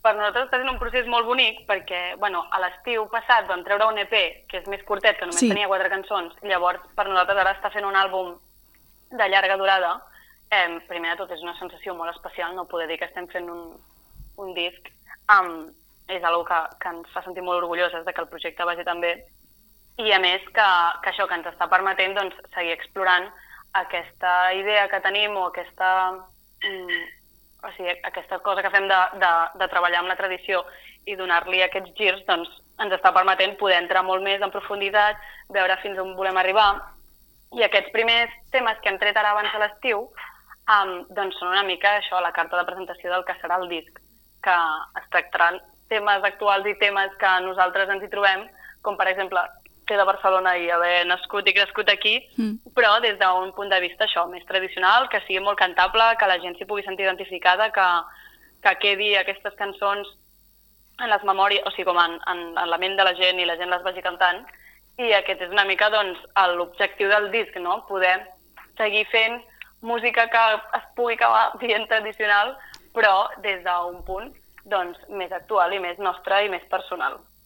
per nosaltres està sent un procés molt bonic perquè, bueno, a l'estiu passat vam treure un EP que és més curtet, que només Sí, tenia 4 cançons, llavors per nosaltres ara està fent un àlbum de llarga durada. Primer de tot és una sensació molt especial, no poder dir que estem fent un disc. És una que ens fa sentir molt orgulloses de que el projecte vagi tan bé i a més que això que ens està permetent doncs, seguir explorant aquesta idea que tenim o mm, o sigui, aquesta cosa que fem de treballar amb la tradició i donar-li aquests girs doncs, ens està permetent poder entrar molt més en profunditat, veure fins on volem arribar i aquests primers temes que hem tret ara abans de l'estiu doncs són una mica això, la carta de presentació del que serà el disc, que es tractaran temes actuals i temes que nosaltres ens hi trobem, com per exemple ser de Barcelona i haver nascut i crescut aquí, però des d'un punt de vista això, més tradicional, que sigui molt cantable, que la gent s'hi pugui sentir identificada, que quedi aquestes cançons en les memòries, o sigui, com en la ment de la gent i la gent les vagi cantant, i aquest és una mica doncs, l'objectiu del disc, no? Poder seguir fent música que es pugui acabar dient tradicional, però des d'un punt doncs, més actual i més nostre i més personal.